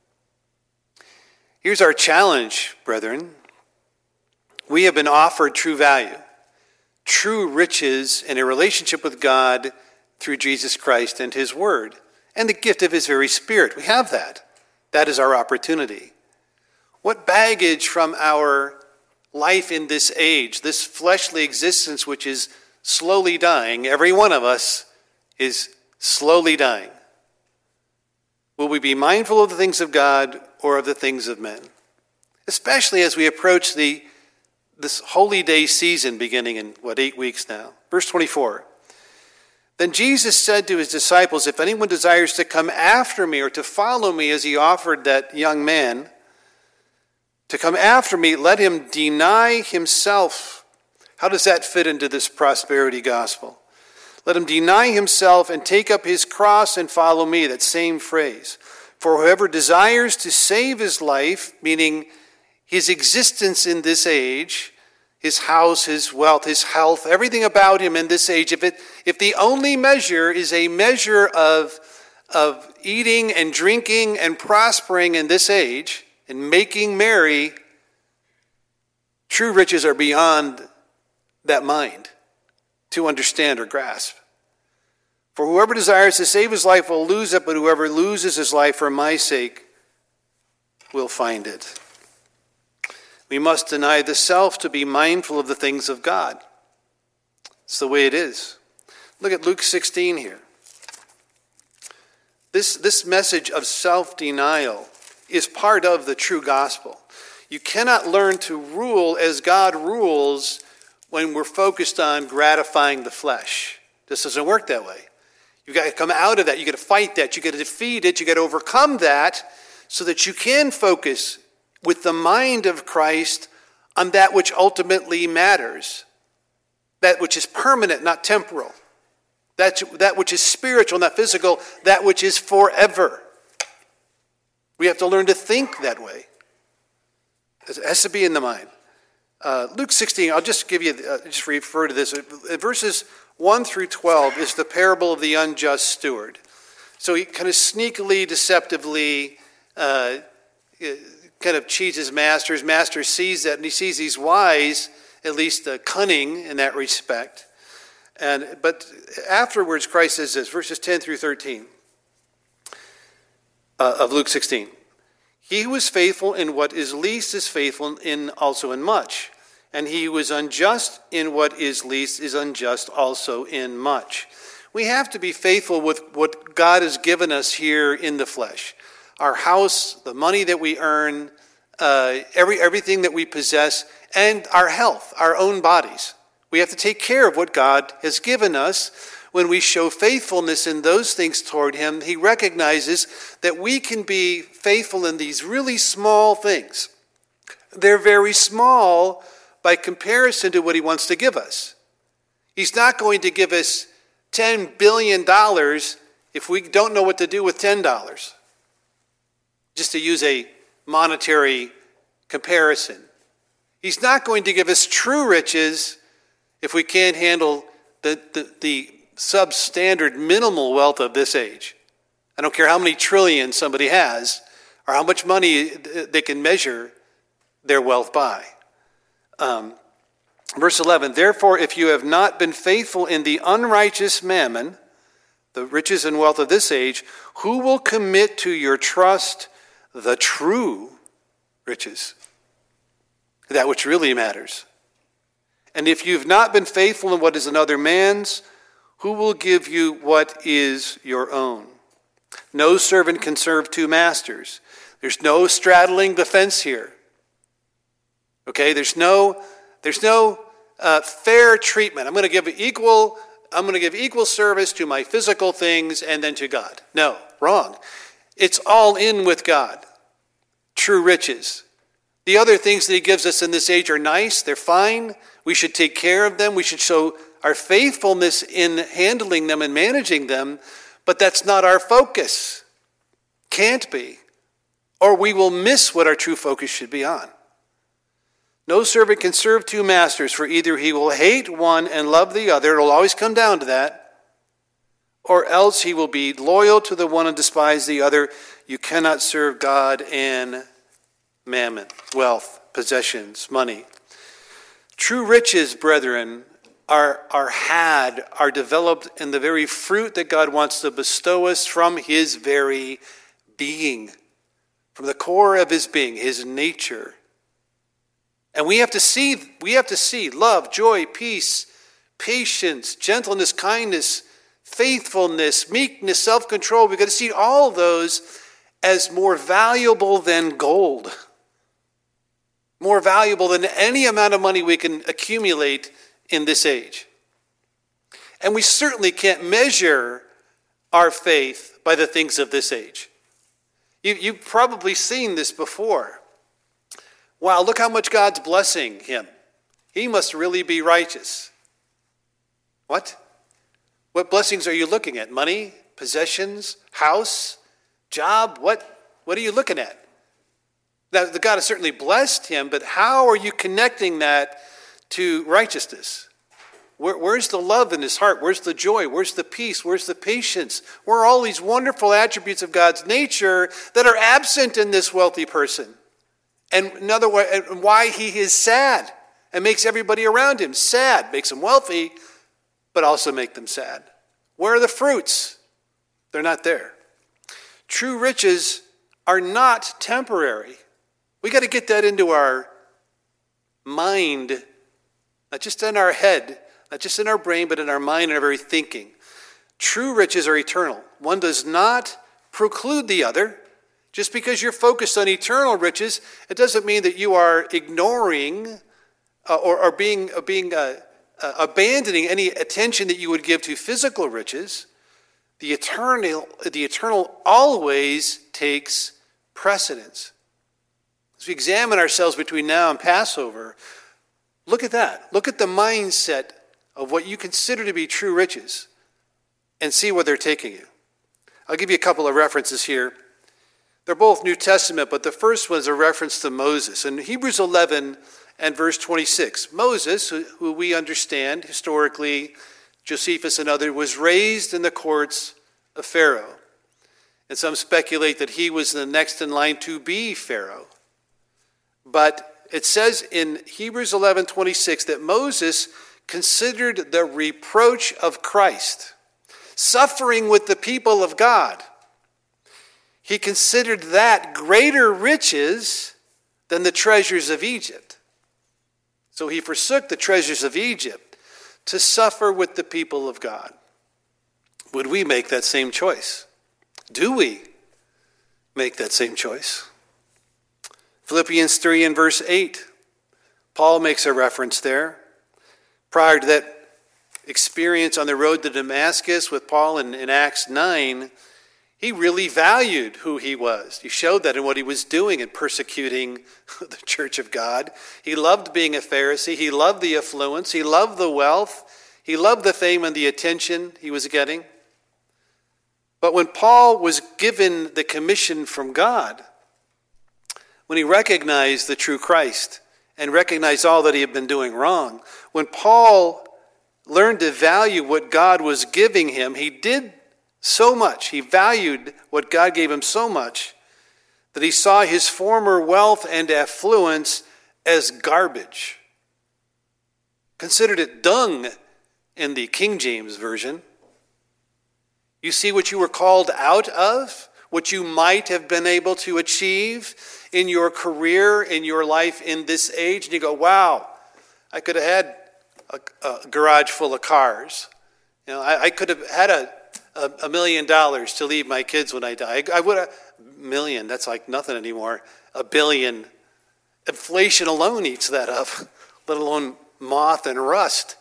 Here's our challenge, brethren. We have been offered true value, true riches, and a relationship with God through Jesus Christ and his word, and the gift of his very Spirit. We have that. That is our opportunity. What baggage from our life in this age, this fleshly existence which is slowly dying, every one of us is slowly dying. Will we be mindful of the things of God or of the things of men? Especially as we approach this holy day season beginning in, 8 weeks now. Verse 24. Then Jesus said to his disciples, if anyone desires to come after me or to follow me, as he offered that young man, to come after me, let him deny himself. How does that fit into this prosperity gospel? Let him deny himself and take up his cross and follow me. That same phrase. For whoever desires to save his life, meaning his existence in this age, his house, his wealth, his health, everything about him in this age, if the only measure is a measure of eating and drinking and prospering in this age and making merry, true riches are beyond that mind to understand or grasp. For whoever desires to save his life will lose it, but whoever loses his life for my sake will find it. We must deny the self to be mindful of the things of God. It's the way it is. Look at Luke 16 here. This message of self-denial is part of the true gospel. You cannot learn to rule as God rules when we're focused on gratifying the flesh. This doesn't work that way. You've got to come out of that. You've got to fight that. You've got to defeat it. You've got to overcome that so that you can focus with the mind of Christ on that which ultimately matters, that which is permanent, not temporal, that which is spiritual, not physical, that which is forever. We have to learn to think that way. It has to be in the mind. Luke 16, I'll just give you, just refer to this. Verses 1 through 12 is the parable of the unjust steward. So he kind of sneakily, deceptively, kind of cheats his master. His master sees that, and he sees he's wise, at least cunning in that respect. But afterwards, Christ says this, verses 10 through 13 of Luke 16. He who is faithful in what is least is faithful also in much. And he who is unjust in what is least is unjust also in much. We have to be faithful with what God has given us here in the flesh. Our house, the money that we earn, everything that we possess, and our health, our own bodies. We have to take care of what God has given us. When we show faithfulness in those things toward him, he recognizes that we can be faithful in these really small things. They're very small by comparison to what he wants to give us. He's not going to give us $10 billion if we don't know what to do with $10. Just to use a monetary comparison. He's not going to give us true riches if we can't handle the substandard minimal wealth of this age. I don't care how many trillions somebody has or how much money they can measure their wealth by. Verse 11, therefore, if you have not been faithful in the unrighteous mammon, the riches and wealth of this age, who will commit to your trust the true riches, that which really matters? And if you've not been faithful in what is another man's, who will give you what is your own? No servant can serve two masters. There's no straddling the fence here. Okay, there's no fair treatment. I'm going to give equal service to my physical things and then to God. No, wrong. It's all in with God. True riches. The other things that he gives us in this age are nice. They're fine. We should take care of them. We should show our faithfulness in handling them and managing them. But that's not our focus. Can't be. Or we will miss what our true focus should be on. No servant can serve two masters, for either he will hate one and love the other. It'll always come down to that. Or else he will be loyal to the one and despise the other. You cannot serve God and mammon, wealth, possessions, money. True riches, brethren, are developed in the very fruit that God wants to bestow us from his very being, from the core of his being, his nature. And we have to see love, joy, peace, patience, gentleness, kindness, faithfulness, meekness, self-control. We've got to see all of those as more valuable than gold. More valuable than any amount of money we can accumulate in this age. And we certainly can't measure our faith by the things of this age. You've probably seen this before. Wow, look how much God's blessing him. He must really be righteous. What? What blessings are you looking at? Money, possessions, house, job? What are you looking at? Now, the God has certainly blessed him, but how are you connecting that to righteousness? Where's the love in his heart? Where's the joy? Where's the peace? Where's the patience? Where are all these wonderful attributes of God's nature that are absent in this wealthy person? And in other words, why he is sad and makes everybody around him sad, makes them wealthy, but also make them sad. Where are the fruits? They're not there. True riches are not temporary. We got to get that into our mind, not just in our head, not just in our brain, but in our mind and our very thinking. True riches are eternal. One does not preclude the other. Just because you're focused on eternal riches, it doesn't mean that you are ignoring or abandoning any attention that you would give to physical riches. The eternal always takes precedence. As we examine ourselves between now and Passover, look at that. Look at the mindset of what you consider to be true riches and see where they're taking you. I'll give you a couple of references here. They're both New Testament, but the first one is a reference to Moses. In Hebrews 11 and verse 26, Moses, who we understand historically, Josephus and others, was raised in the courts of Pharaoh. And some speculate that he was the next in line to be Pharaoh. But it says in Hebrews 11:26 that Moses considered the reproach of Christ, suffering with the people of God. He considered that greater riches than the treasures of Egypt. So he forsook the treasures of Egypt to suffer with the people of God. Would we make that same choice? Do we make that same choice? Philippians 3 and verse 8, Paul makes a reference there. Prior to that experience on the road to Damascus with Paul in Acts 9, he really valued who he was. He showed that in what he was doing in persecuting the church of God. He loved being a Pharisee. He loved the affluence. He loved the wealth. He loved the fame and the attention he was getting. But when Paul was given the commission from God, when he recognized the true Christ and recognized all that he had been doing wrong, when Paul learned to value what God was giving him, he did so much. He valued what God gave him so much that he saw his former wealth and affluence as garbage. Considered it dung in the King James Version. You see what you were called out of, what you might have been able to achieve in your career, in your life in this age, and you go, wow, I could have had a garage full of cars. You know, I could have had $1 million to leave my kids when I die. I would have, million, that's like nothing anymore. $1 billion. Inflation alone eats that up, let alone moth and rust.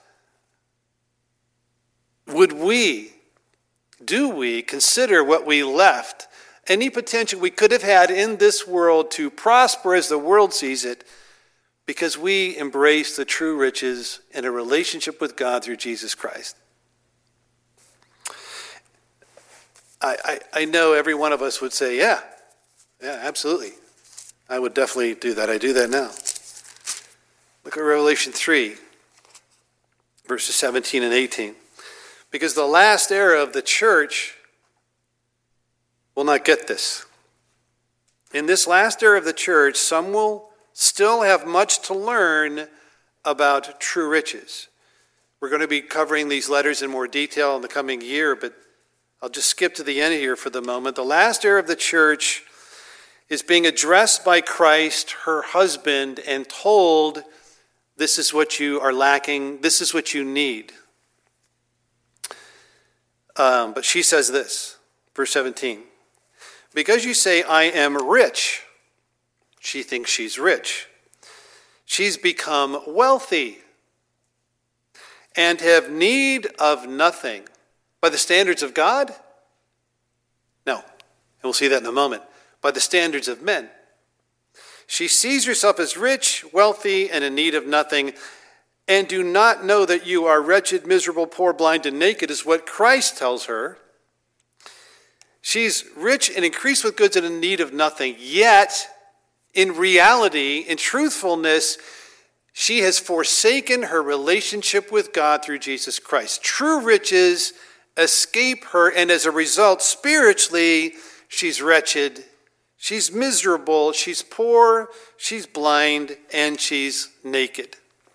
Do we consider what we left, any potential we could have had in this world to prosper as the world sees it, because we embrace the true riches in a relationship with God through Jesus Christ? I know every one of us would say, yeah, absolutely. I would definitely do that. I do that now. Look at Revelation 3, verses 17 and 18. Because the last era of the church will not get this. In this last era of the church, some will still have much to learn about true riches. We're going to be covering these letters in more detail in the coming year, but I'll just skip to the end here for the moment. The last era of the church is being addressed by Christ, her husband, and told, this is what you are lacking, this is what you need. But she says this, verse 17. Because you say, I am rich, she thinks she's rich. She's become wealthy and have need of nothing. By the standards of God? No. And we'll see that in a moment. By the standards of men. She sees herself as rich, wealthy, and in need of nothing. and do not know that you are wretched, miserable, poor, blind, and naked, is what Christ tells her. She's rich and increased with goods and in need of nothing. Yet, in reality, in truthfulness, she has forsaken her relationship with God through Jesus Christ. True riches escape her, and as a result, spiritually, she's wretched, she's miserable, she's poor, she's blind, and she's naked.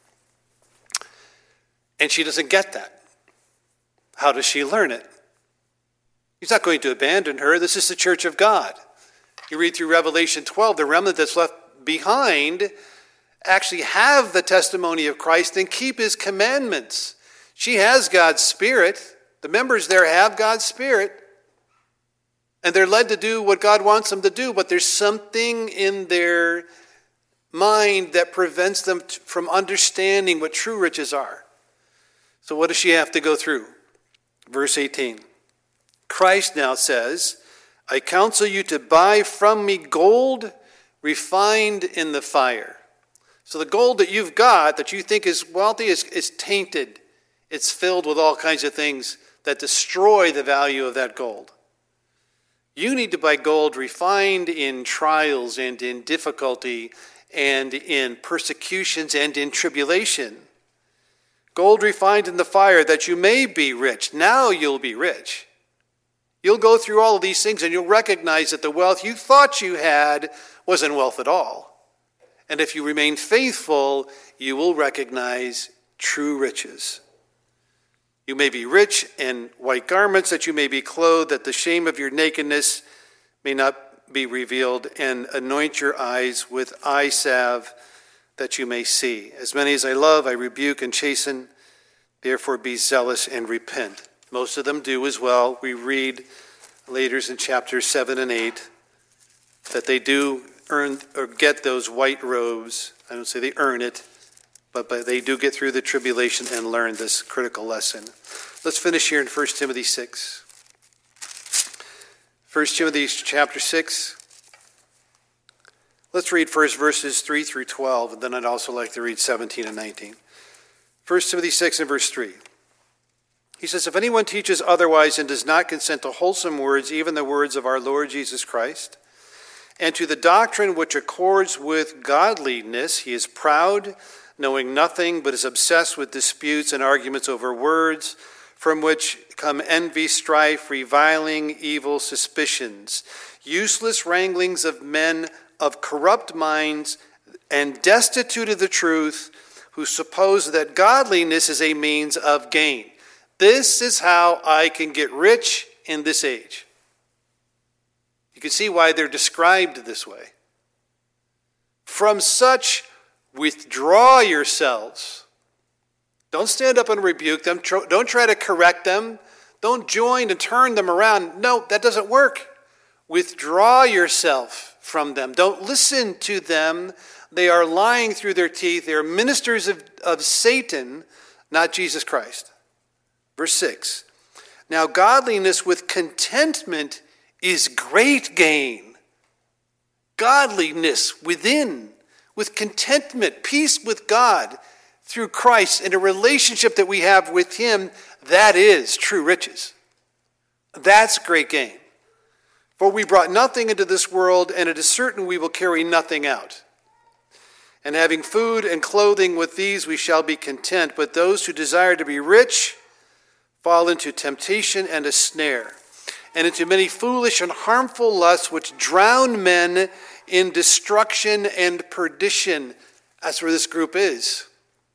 And she doesn't get that. How does she learn it? He's not going to abandon her. This is the church of God. You read through Revelation 12, the remnant that's left behind actually have the testimony of Christ and keep his commandments. She has God's Spirit. The members there have God's Spirit. And they're led to do what God wants them to do, but there's something in their mind that prevents them from understanding what true riches are. So what does she have to go through? Verse 18. Christ now says, I counsel you to buy from me gold refined in the fire. So the gold that you've got, that you think is wealthy, is tainted. It's filled with all kinds of things that destroy the value of that gold. You need to buy gold refined in trials and in difficulty and in persecutions and in tribulation. Gold refined in the fire that you may be rich. Now you'll be rich. You'll go through all of these things and you'll recognize that the wealth you thought you had wasn't wealth at all. And if you remain faithful, you will recognize true riches. You may be rich in white garments, that you may be clothed, that the shame of your nakedness may not be revealed, and anoint your eyes with eye salve, that you may see. As many as I love, I rebuke and chasten. Therefore be zealous and repent. Most of them do as well. We read later in chapters 7 and 8 that they do earn or get those white robes. I don't say they earn it, but they do get through the tribulation and learn this critical lesson. Let's finish here in 1 Timothy 6. 1 Timothy chapter 6. Let's read first verses 3 through 12, and then I'd also like to read 17 and 19. 1 Timothy 6 and verse 3. He says, if anyone teaches otherwise and does not consent to wholesome words, even the words of our Lord Jesus Christ, and to the doctrine which accords with godliness, he is proud, knowing nothing, but is obsessed with disputes and arguments over words, from which come envy, strife, reviling, evil suspicions, useless wranglings of men of corrupt minds and destitute of the truth, who suppose that godliness is a means of gain. This is how I can get rich in this age. You can see why they're described this way. From such, withdraw yourselves. Don't stand up and rebuke them. Don't try to correct them. Don't join and turn them around. No, that doesn't work. Withdraw yourself from them. Don't listen to them. They are lying through their teeth. They are ministers of Satan, not Jesus Christ. Verse 6. Now godliness with contentment is great gain. Godliness within, with contentment, peace with God through Christ, in a relationship that we have with him, that is true riches. That's great gain. For we brought nothing into this world, and it is certain we will carry nothing out. And having food and clothing, with these we shall be content. But those who desire to be rich fall into temptation and a snare, and into many foolish and harmful lusts, which drown men in destruction and perdition. That's where this group is.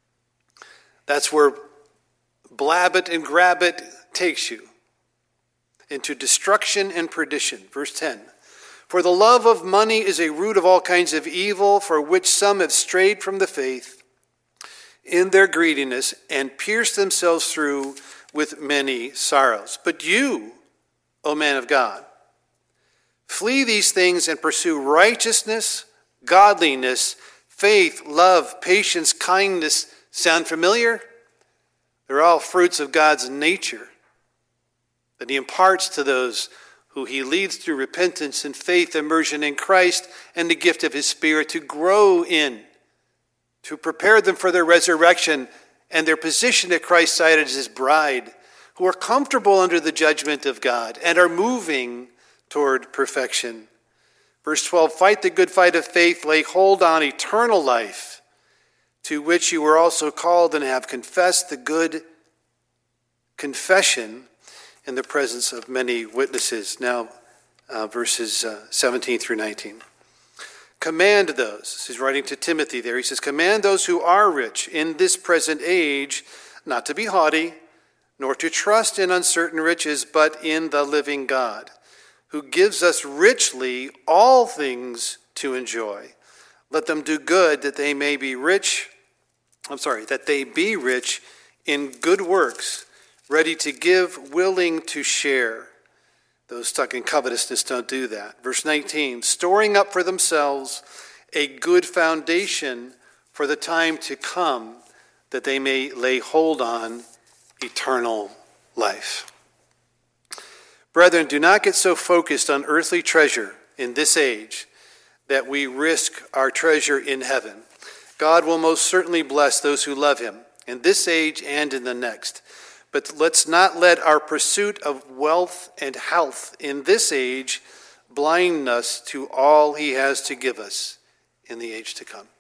That's where blab it and grab it takes you, into destruction and perdition. Verse 10. For the love of money is a root of all kinds of evil, for which some have strayed from the faith in their greediness and pierced themselves through with many sorrows. But you, O man of God, flee these things and pursue righteousness, godliness, faith, love, patience, kindness. Sound familiar? They're all fruits of God's nature that he imparts to those who he leads through repentance and faith, immersion in Christ, and the gift of his Spirit to grow in, to prepare them for their resurrection and their position at Christ's side as his bride, who are comfortable under the judgment of God and are moving toward perfection. Verse 12, fight the good fight of faith, lay hold on eternal life, to which you were also called and have confessed the good confession in the presence of many witnesses. Now, verses 17 through 19. Command those, he's writing to Timothy there, he says, command those who are rich in this present age not to be haughty, nor to trust in uncertain riches, but in the living God, who gives us richly all things to enjoy. Let them do good that they may be rich, that they be rich in good works, ready to give, willing to share. Those stuck in covetousness don't do that. Verse 19, storing up for themselves a good foundation for the time to come, that they may lay hold on eternal life. Brethren, do not get so focused on earthly treasure in this age that we risk our treasure in heaven. God will most certainly bless those who love him in this age and in the next. But let's not let our pursuit of wealth and health in this age blind us to all he has to give us in the age to come.